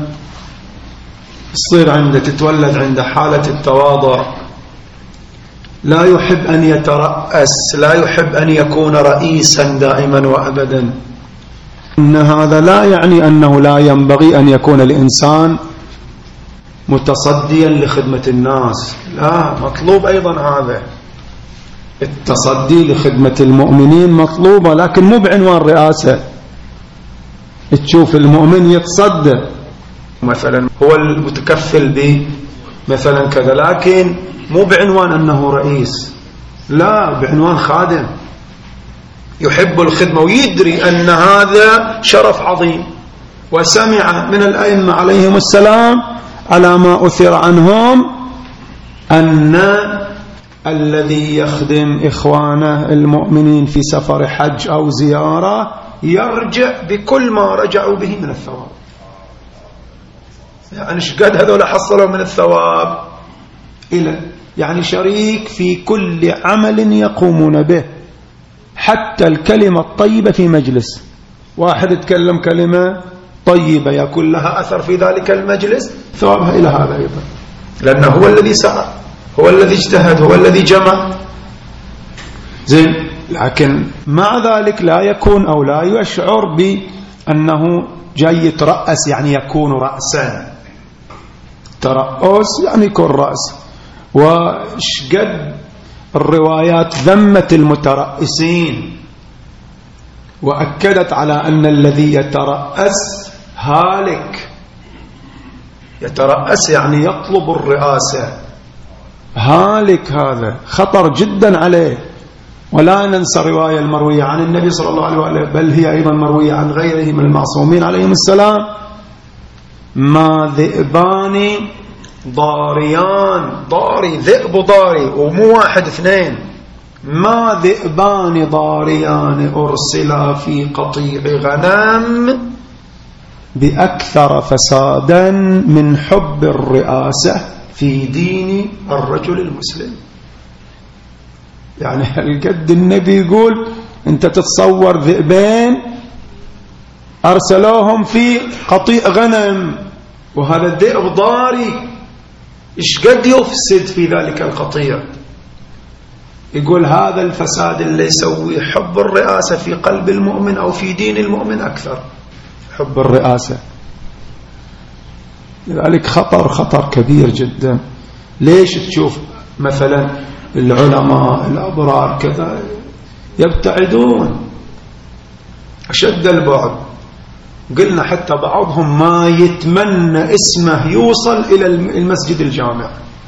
تتولد عنده حالة التواضع. لا يحب أن يترأس، لا يحب أن يكون رئيسا دائما وأبدا. إن هذا لا يعني أنه لا ينبغي أن يكون الإنسان متصديا لخدمة الناس، لا، مطلوب أيضا هذا التصدي لخدمة المؤمنين مطلوبة، لكن مو بعنوان رئاسة. تشوف المؤمن يتصدى مثلا هو المتكفل به مثلا كذا، لكن مو بعنوان أنه رئيس، لا، بعنوان خادم يحب الخدمة ويدري أن هذا شرف عظيم، وسمع من الأئمة عليهم السلام على ما أثر عنهم أن الذي يخدم إخوانه المؤمنين في سفر حج أو زيارة يرجع بكل ما رجعوا به من الثواب. يعني شقد هذول حصلوا من الثواب يعني شريك في كل عمل يقومون به، حتى الكلمة الطيبة في مجلس، واحد يتكلم كلمة طيبة يكون لها أثر في ذلك المجلس، ثوابها إلى هذا أيضا، لأنه هو الذي سعى، هو الذي اجتهد، هو الذي جمع. زين، لكن مع ذلك لا يكون أو لا يشعر بأنه جاي يترأس، يعني يكون رأسا. ترأس يعني يكون رأس. وشقد الروايات ذمت المترأسين وأكدت على أن الذي يترأس هالك. يترأس يعني يطلب الرئاسة، هالك، هذا خطر جدا عليه. ولا ننسى الرواية المروية عن النبي صلى الله عليه وسلم، بل هي أيضا مروية عن غيره من المعصومين عليهم السلام: ما ذئبان ضاريان، ضاري، ذئب ضاري، ومو واحد اثنين، ما ذئبان ضاريان أرسلا في قطيع غنم بأكثر فسادا من حب الرئاسة في دين الرجل المسلم. يعني القد النبي يقول انت تتصور ذئبين أرسلوهم في قطيع غنم، وهذا الذئب ضاري، إيش قد يفسد في ذلك القطيع. يقول هذا الفساد اللي يسوي حب الرئاسة في قلب المؤمن أو في دين المؤمن أكثر، حب الرئاسة. لذلك خطر كبير جدا. ليش تشوف مثلا العلماء الأبرار كذا يبتعدون أشد البعد؟ قلنا حتى بعضهم ما يتمنى اسمه يوصل إلى المسجد الجامع،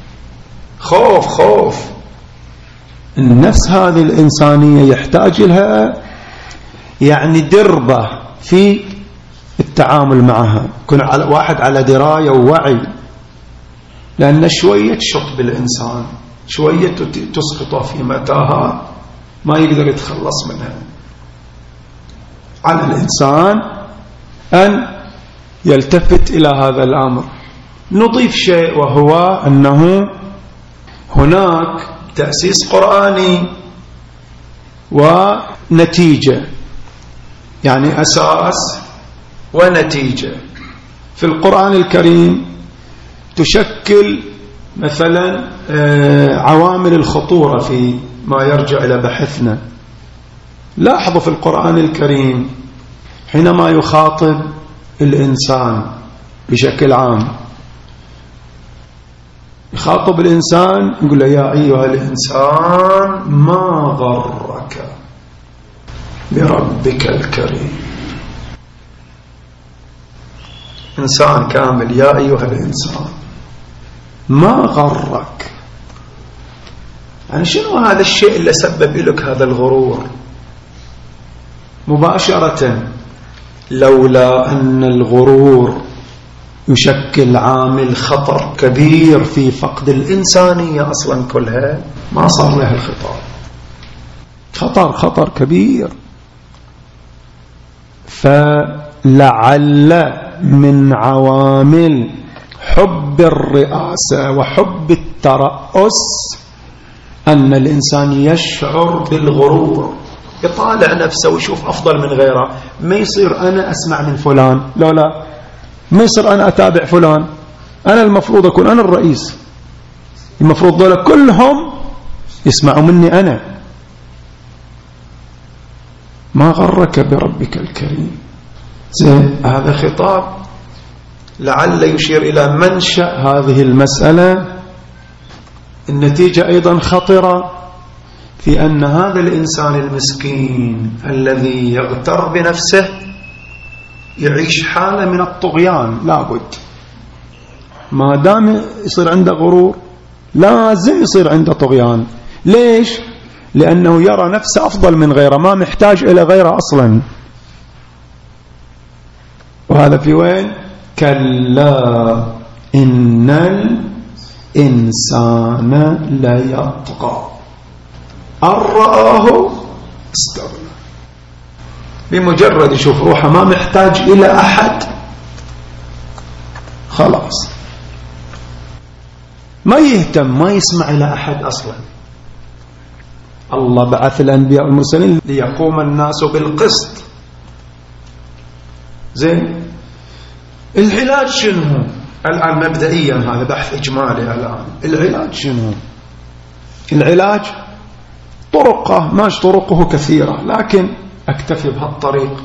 خوف. النفس هذه الإنسانية يحتاج لها يعني دربة في التعامل معها، يكون واحد على دراية ووعي، لأن شوية تشط بالإنسان، شوية تسقطه في متاهات ما يقدر يتخلص منها. على الإنسان أن يلتفت إلى هذا الأمر. نضيف شيء، وهو أنه هناك تأسيس قرآني ونتيجة، يعني أساس ونتيجة. في القرآن الكريم تشكل مثلا عوامل الخطورة في ما يرجع إلى بحثنا. لاحظوا في القرآن الكريم حينما يخاطب الإنسان بشكل عام يخاطب الإنسان يقول له يا أيها الإنسان ما غرك بربك الكريم. إنسان كامل، يا أيها الإنسان ما غرك. يعني شنو هذا الشيء اللي سبب لك هذا الغرور؟ مباشرة لولا أن الغرور يشكل عامل خطر كبير في فقد الإنسانية أصلا كلها ما صار له الخطاب. خطر كبير. فلعل من عوامل حب الرئاسة وحب الترأس أن الإنسان يشعر بالغرور، يطالع نفسه ويشوف أفضل من غيره. ما يصير أنا أسمع من فلان، لا ما يصير أنا أتابع فلان، أنا المفروض أكون أنا الرئيس، المفروض دول كلهم يسمعوا مني أنا. ما غرك بربك الكريم. زين، هذا خطاب لعل يشير إلى منشأ هذه المسألة. النتيجة أيضا خطرة في أن هذا الإنسان المسكين الذي يغتر بنفسه يعيش حالة من الطغيان. لابد ما دام يصير عنده غرور لازم يصير عنده طغيان. ليش؟ لأنه يرى نفسه أفضل من غيره، ما محتاج إلى غيره أصلا. وهذا في وين؟ كلا إن الإنسان ليطغى أن رآه استغنى. بمجرد يشوف روحه ما محتاج إلى أحد خلاص ما يهتم، ما يسمع إلى أحد أصلا. الله بعث الأنبياء والمرسلين ليقوم الناس بالقسط. زين، العلاج شنو الآن مبدئيا؟ هذا بحث إجمالي الآن. العلاج شنو؟ العلاج طرقه، ماش طرقه كثيرة، لكن أكتفي بهالطريق.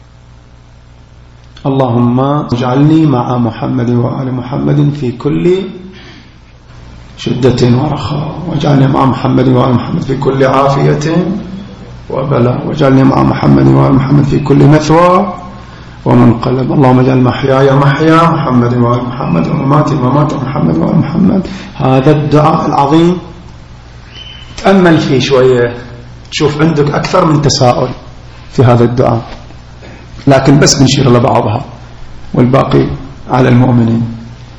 اللهم اجعلني مع محمد وآل محمد في كل شدة ورخاء، واجعلني مع محمد وآل محمد في كل عافية وبلاء، واجعلني مع محمد وآل محمد في كل مثوى ومنقلب. اللهم اجعل محياي محيا محمد وآل محمد ومماتي ممات محمد وآل محمد. هذا الدعاء العظيم تأمل فيه شوية، تشوف عندك أكثر من تساؤل في هذا الدعاء، لكن بس بنشير لبعضها والباقي على المؤمنين.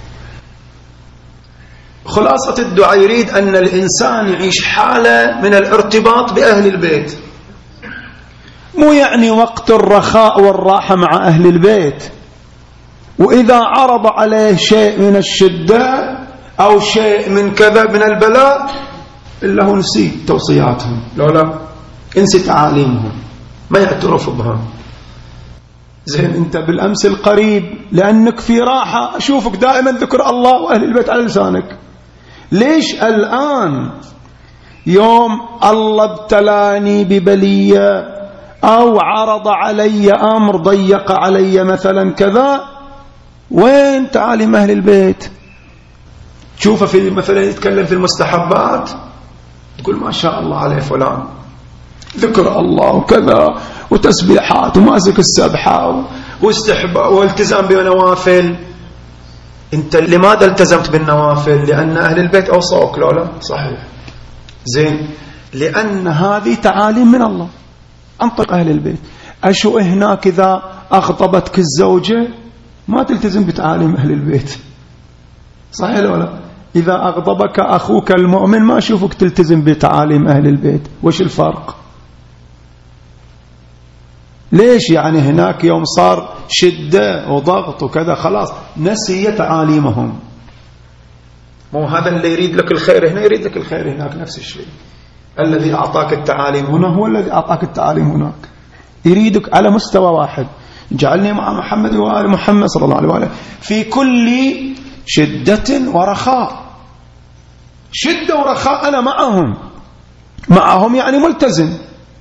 خلاصة الدعاء يريد أن الإنسان يعيش حالة من الارتباط بأهل البيت. مو يعني وقت الرخاء والراحة مع أهل البيت، وإذا عرض عليه شيء من الشدة أو شيء من كذا من البلاء إلا هو نسي توصياتهم، لا انسي تعاليمهم، ما يعترف بها. زين، أنت بالأمس القريب لأنك في راحة أشوفك دائما ذكر الله وأهل البيت على لسانك. ليش الآن يوم الله ابتلاني ببلية أو عرض علي أمر ضيق علي مثلا كذا، وين تعاليم أهل البيت؟ تشوفه في مثلا يتكلم في المستحبات تقول ما شاء الله عليه فلان ذكر الله وكذا وتسبيحات وماسك السبحة واستحباء والتزام بنوافل. انت لماذا التزمت بالنوافل؟ لأن أهل البيت أوصوك، لا صحيح. زين، لأن هذه تعاليم من الله عن طريق أهل البيت. أشو هناك إذا أغضبتك الزوجة ما تلتزم بتعاليم أهل البيت، صحيح ولا؟ إذا أغضبك أخوك المؤمن ما أشوفك تلتزم بتعاليم أهل البيت. وش الفرق؟ ليش؟ يعني هناك يوم صار شدة وضغط وكذا خلاص نسي تعاليمهم. مو هذا اللي يريد لك الخير هنا يريد لك الخير هناك، نفس الشيء. الذي أعطاك التعاليم هنا هو الذي أعطاك التعاليم هناك، يريدك على مستوى واحد. جعلني مع محمد وآل محمد صلى الله عليه وآله في كل شدة ورخاء. شدة ورخاء أنا معهم يعني ملتزم،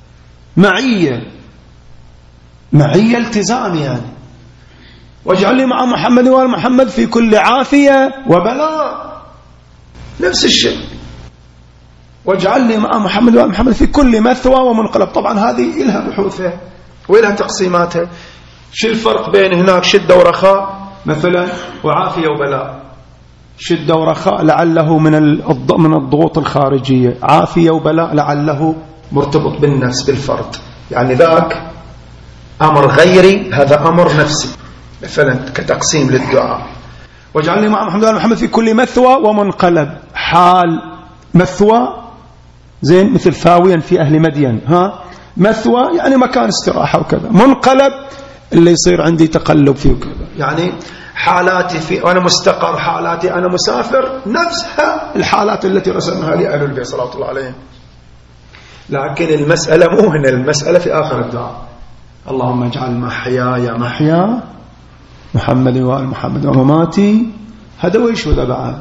معية التزام يعني. واجعلني مع محمد وآل محمد في كل عافية وبلاء. نفس الشيء. واجعل لي مع محمد وآل محمد في كل مثوى ومنقلب. طبعا هذه إلها بحوثها وإلها تقسيماتها. شو الفرق بين هناك شدة ورخاء مثلا وعافية وبلاء؟ شدة ورخاء لعله من الضغوط الخارجية، عافية وبلاء لعله مرتبط بالنفس بالفرد. يعني ذاك أمر غيري، هذا أمر نفسي مثلا كتقسيم للدعاء. واجعل لي مع محمد وآل محمد في كل مثوى ومنقلب. حال مثوى زين مثل ثاويا في أهل مدين، مثوى يعني مكان استراحة وكذا. منقلب اللي يصير عندي تقلب فيه وكذا، يعني حالاتي في وأنا مستقر، حالاتي أنا مسافر، نفسها الحالات التي رسمها لي أهل البيت صلى الله عليه. لكن المسألة مو هنا، المسألة في آخر الدعاء. اللهم اجعل محياي محيا محمد وآل محمد ومماتي. هذا ويش وذا بعد؟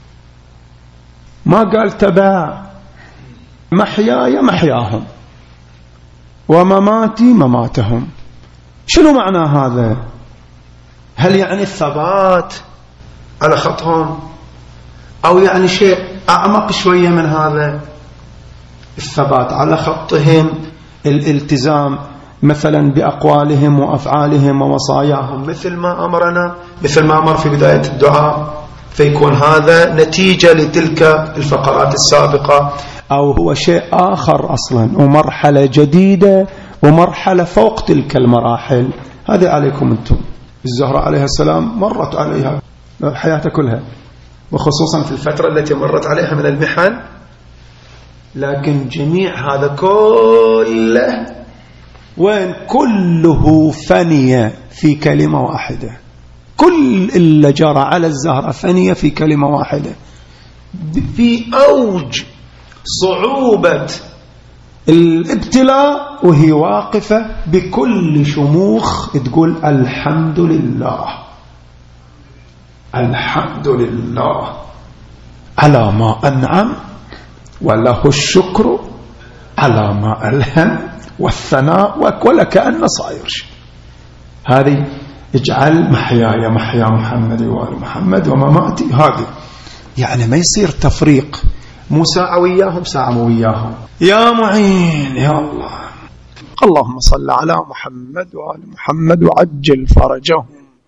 ما قال تبع محياي محياهم ومماتي مماتهم. شنو معنى هذا؟ هل يعني الثبات على خطهم، أو يعني شيء أعمق شوية من هذا؟ الثبات على خطهم، الالتزام مثلا بأقوالهم وأفعالهم ووصاياهم مثل ما أمرنا، مثل ما أمر في بداية الدعاء، فيكون هذا نتيجة لتلك الفقرات السابقة، أو هو شيء آخر أصلا ومرحلة جديدة ومرحلة فوق تلك المراحل. هذا عليكم أنتم. الزهرة عليها السلام مرت عليها حياتها كلها، وخصوصا في الفترة التي مرت عليها من المحن، لكن جميع هذا كله وين؟ كله فنية في كلمة واحدة. كل اللي جرى على الزهرة فنية في كلمة واحدة، في أوج صعوبة الابتلاء وهي واقفة بكل شموخ تقول الحمد لله، الحمد لله على ما أنعم وله الشكر على ما ألهم والثناء، ولا كأن صاير شيء. هذه اجعل محياي محيا محمد وآل محمد ومماتي. هذه يعني ما يصير تفريق، مو ساعة وياهم ساعة وياهم. يا معين يا الله. اللهم صل على محمد وآل محمد وعجل فرجهم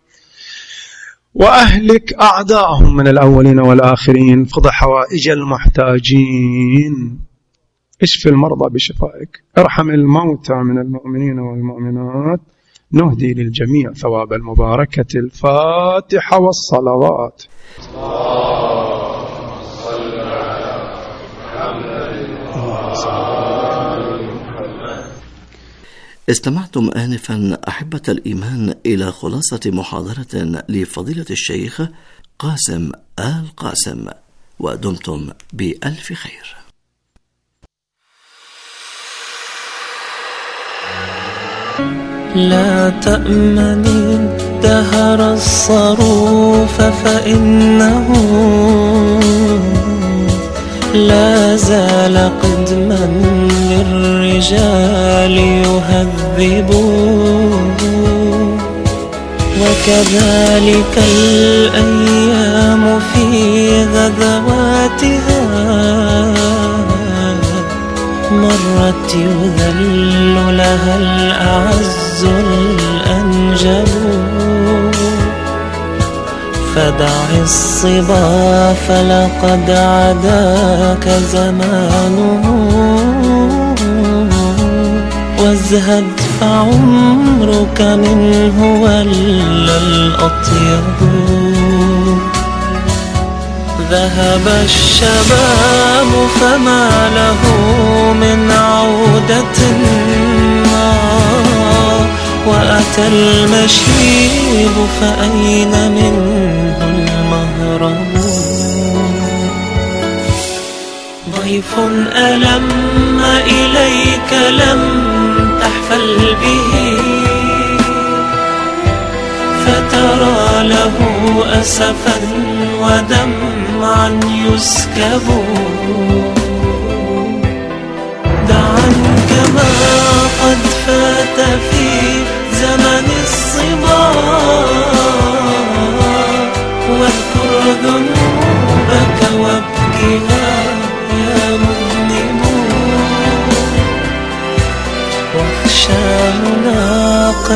وأهلك أعداءهم من الأولين والآخرين، فض حوائج المحتاجين، اشف المرضى بشفائك، ارحم الموتى من المؤمنين والمؤمنات، نهدي للجميع ثواب المباركة. الفاتحة والصلوات. استمعتم آنفا أحبة الإيمان إلى خلاصة محاضرة لفضيلة الشيخ قاسم آل قاسم، ودمتم بألف خير. لا تأمني دهر الصروف فإنه لا زال قدما للرجال يهذب، وكذلك الأيام في غدواتها مرت يذل لها الأعز الأنجب، فدع الصبا فلقد عداك زمانه، وازهد فعمرك منه ولا الأطيب. ذهب الشباب فما له من عودة، وأتى المشيب فأين منه المهرب. ضيف ألم إليك لم تحفل به، فترى له أسفا ودمعا يسكب. دعا كما قد فات في زمن الصبا، واذكر ذنوبك وابكي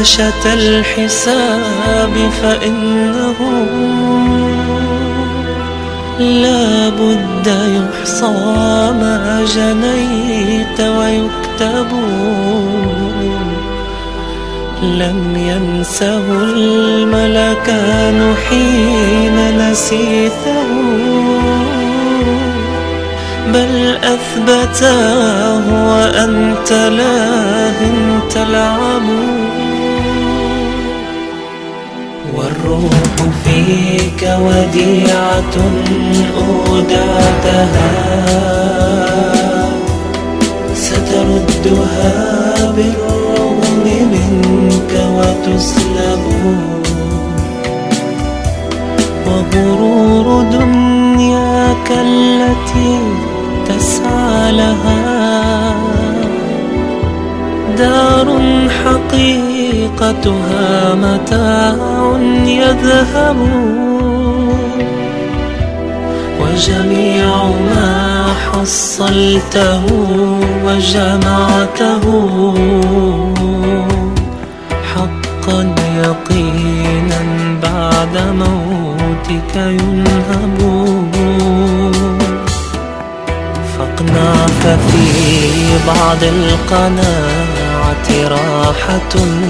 نقاشة الحساب فإنه لا بد يحصى ما جنيت ويكتب. لم ينسه الملكان حين نسيته، بل أثبتاه وأنت لاه تلعب. والروح فيك وديعة أودعتها، ستردها بالرغم منك وتسلب. وغرور دنياك التي تسعى لها دار حقيقتها متاع يذهب. وجميع ما حصلته وجمعته حقا يقينا بعد موتك ينهب. فاقنع ففي بعض القناعة راحة،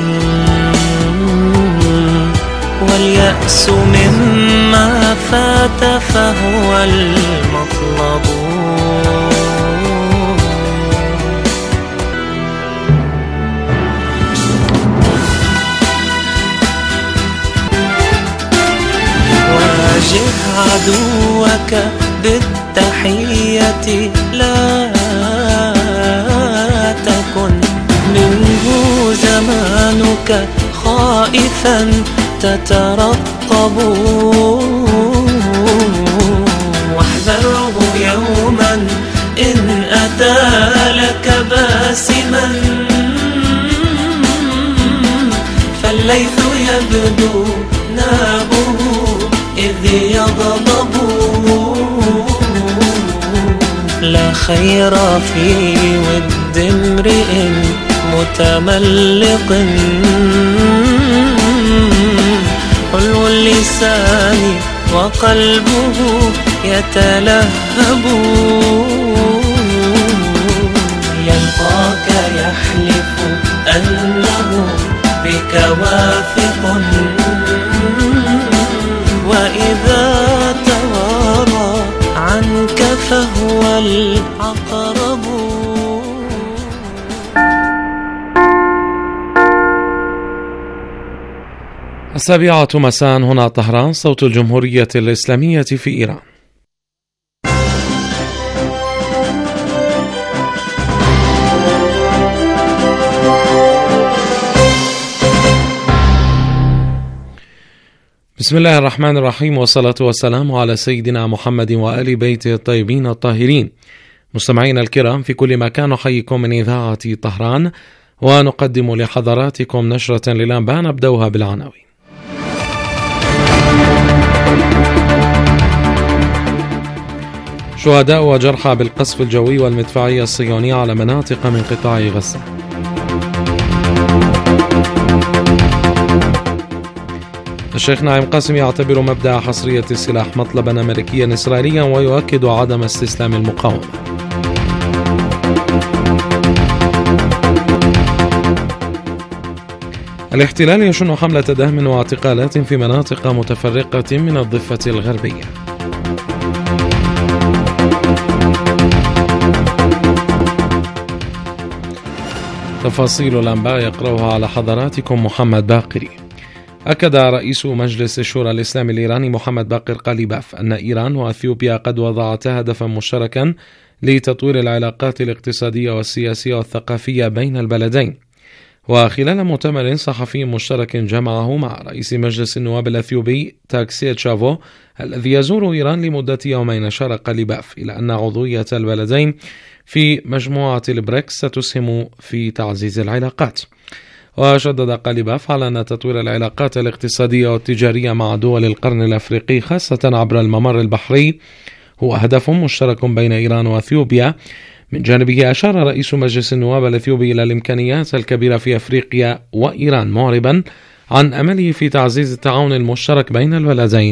واليأس مما فات فهو المطلب. واجه عدوك بالتحية، لا تكن منه زمانك خائفا تترقب. واحذره يوما إن أتى لك باسما، فالليث يبدو نابه إذ يغضب. لا خير في ود امرئ متملق، حلو اللسان وقلبه يتلهب. يلقاك يحلف أنه بك واثق، وإذا توارى عنك فهو العقرب. 7 مساء هنا طهران، صوت الجمهورية الإسلامية في إيران. بسم الله الرحمن الرحيم، والصلاة والسلام على سيدنا محمد وآل بيته الطيبين الطاهرين. مستمعينا الكرام في كل مكان، نحييكم من إذاعة طهران ونقدم لحضراتكم نشرة للأنباء نبدأها بالعناوين. شهداء وجرحى بالقصف الجوي والمدفعي الصهيوني على مناطق من قطاع غزة. الشيخ ناعم قاسم يعتبر مبدأ حصرية السلاح مطلبا أمريكيا إسرائيليا ويؤكد عدم استسلام المقاومة. الاحتلال يشن حملة دهم واعتقالات في مناطق متفرقة من الضفة الغربية. تفاصيل الأنباء يقرأها على حضراتكم محمد باقري. أكد رئيس مجلس الشورى الإسلامي الإيراني محمد باقر قليباف أن إيران وأثيوبيا قد وضعتا هدفا مشتركا لتطوير العلاقات الاقتصادية والسياسية والثقافية بين البلدين. وخلال مؤتمر صحفي مشترك جمعه مع رئيس مجلس النواب الأثيوبي تاكسي تشافو الذي يزور إيران لمدة يومين، أشار قليباف إلى أن عضوية البلدين في مجموعة البريكس ستسهم في تعزيز العلاقات. وشدد قليباف على أن تطوير العلاقات الاقتصادية والتجارية مع دول القرن الأفريقي خاصة عبر الممر البحري هو هدف مشترك بين إيران وأثيوبيا، من جانبه أشار رئيس مجلس النواب الأثيوبي إلى الإمكانيات الكبيرة في أفريقيا وإيران، معربا عن أمله في تعزيز التعاون المشترك بين البلدين